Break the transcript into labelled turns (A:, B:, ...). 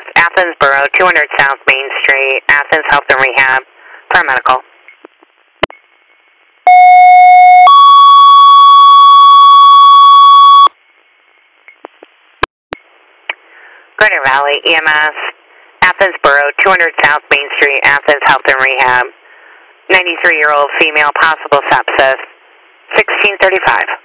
A: EMS, Athens Borough, 200 South Main Street, Athens Health and Rehab, paramedical. Greater Valley, EMS, Athens Borough, 200 South Main Street, Athens Health and Rehab, 93-year-old female, possible sepsis, 1635.